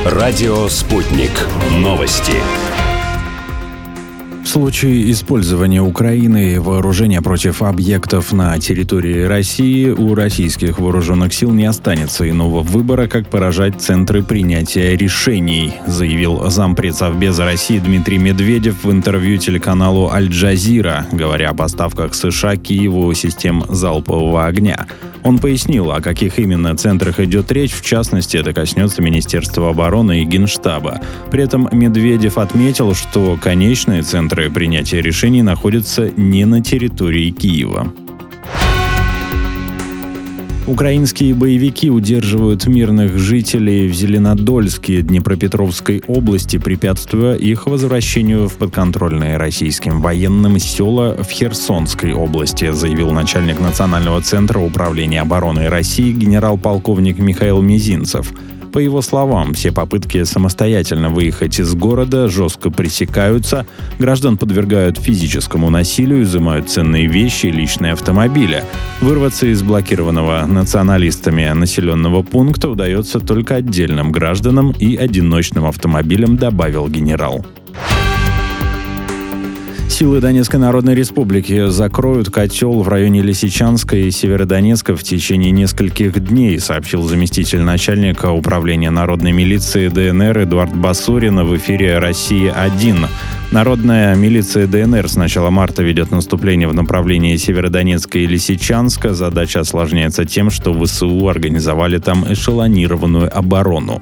Радио «Спутник». Новости. В случае использования Украины вооружения против объектов на территории России у российских вооруженных сил не останется иного выбора, как поражать центры принятия решений, заявил зампред Совбеза России Дмитрий Медведев в интервью телеканалу «Аль-Джазира», говоря о поставках США Киеву систем залпового огня. Он пояснил, о каких именно центрах идет речь, в частности, это коснется Министерства обороны и Генштаба. При этом Медведев отметил, что конечные центры принятия решений находятся не на территории Киева. Украинские боевики удерживают мирных жителей в Зеленодольске Днепропетровской области, препятствуя их возвращению в подконтрольные российским военным села в Херсонской области, заявил начальник Национального центра управления обороны России генерал-полковник Михаил Мизинцев. По его словам, все попытки самостоятельно выехать из города жестко пресекаются, граждан подвергают физическому насилию, изымают ценные вещи и личные автомобили. Вырваться из блокированного националистами населенного пункта удается только отдельным гражданам и одиночным автомобилям, добавил генерал. Силы Донецкой Народной Республики закроют котел в районе Лисичанска и Северодонецка в течение нескольких дней, сообщил заместитель начальника управления народной милиции ДНР Эдуард Басурин в эфире «Россия-1». Народная милиция ДНР с начала марта ведет наступление в направлении Северодонецка и Лисичанска. Задача осложняется тем, что ВСУ организовали там эшелонированную оборону.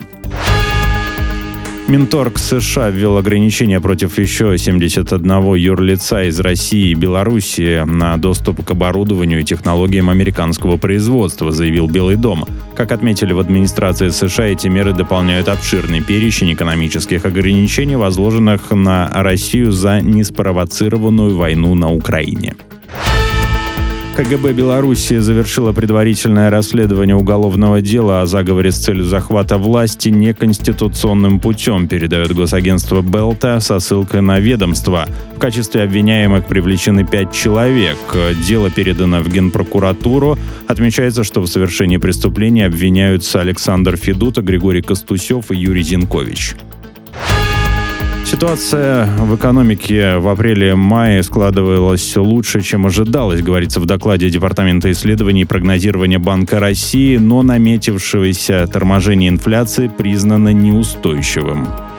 Минторг США ввел ограничения против еще 71 юрлица из России и Белоруссии на доступ к оборудованию и технологиям американского производства, заявил Белый дом. Как отметили в администрации США, эти меры дополняют обширный перечень экономических ограничений, возложенных на Россию за неспровоцированную войну на Украине. КГБ Белоруссии завершила предварительное расследование уголовного дела о заговоре с целью захвата власти неконституционным путем, передает госагентство Белта со ссылкой на ведомство. В качестве обвиняемых привлечены 5 человек. Дело передано в Генпрокуратуру. Отмечается, что в совершении преступления обвиняются Александр Федута, Григорий Костусев и Юрий Зинкович. Ситуация в экономике в апреле-мае складывалась лучше, чем ожидалось, говорится в докладе Департамента исследований и прогнозирования Банка России, но наметившееся торможение инфляции признано неустойчивым.